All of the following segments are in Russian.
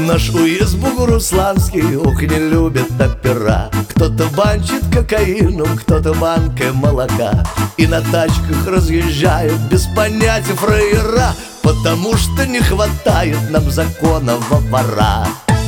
Наш уезд Бугурусланский, ох, не любит опера. Кто-то банчит кокаином, кто-то банкой молока, и на тачках разъезжают без понятия фраера, потому что не хватает нам законного вора.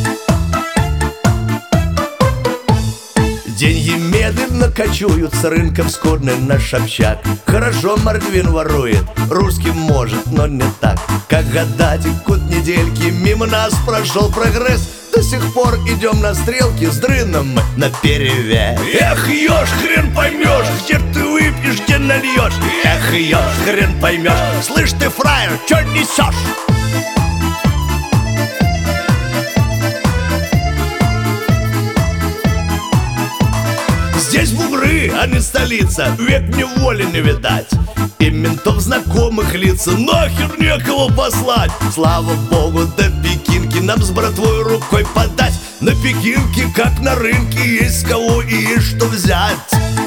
Деньги медленно кочуют с рынка в скудный наш общак. Хорошо мордвин ворует, русским может, но не так. Как года текут недельки, мимо нас прошел прогресс. До сих пор идем на стрелки, с дрыном мы наперевес. Эх, ешь, хрен поймешь, где ты выпьешь, где нальешь. Эх, ешь, хрен поймешь, слышь ты, фраер, чё несешь? Здесь бугры, а не столица, век мне воли не видать. И ментов знакомых лица, нахер некого послать. Слава богу, до Пекинки нам с братвой рукой подать. На Пекинке, как на рынке, есть с кого и есть что взять.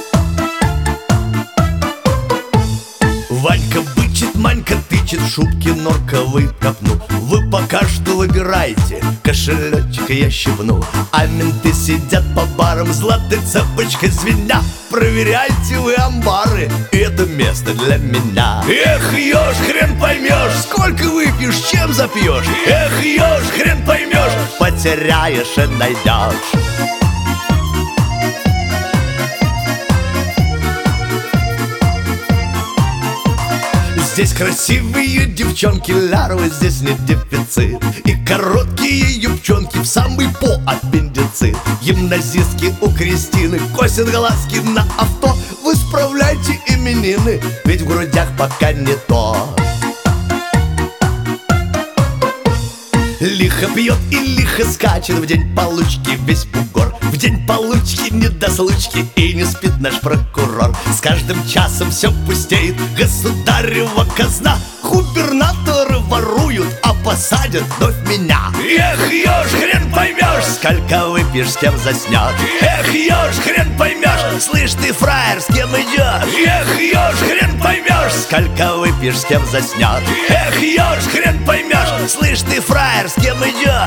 Ванька бычит, Манька тычет, в шубке норковый копну. Вы пока что выбирайте, кошелечек я щипну, а менты сидят по барам, золотой цепочкой звеня. Проверяйте вы амбары, это место для меня. Эх, ешь, хрен поймешь, сколько выпьешь, чем запьешь. Эх, ешь, хрен поймешь, потеряешь и найдешь. Здесь красивые девчонки, лярвы здесь не дефицит. И короткие юбчонки в самый по аппендицит. Гимназистки у Кристины косят глазки на авто. Вы справляйте именины, ведь в грудях пока не то. Лихо пьет и лихо скачет, в день получки весь бугор. В день получки не до случки и не спит наш прокурор. С каждым часом все пустеет государева казна. Губернаторы воруют, а посадят вновь меня. Эх, ешь, хрен поймешь, сколько выпьешь, с кем заснешь. Эх, ешь, хрен поймешь, слышь ты, фраер, с кем идешь. Эх, ешь, хрен поймешь, сколько выпьешь, с кем заснешь. Эх, ешь, хрен поймешь, слышь ты, фраер, с кем идешь.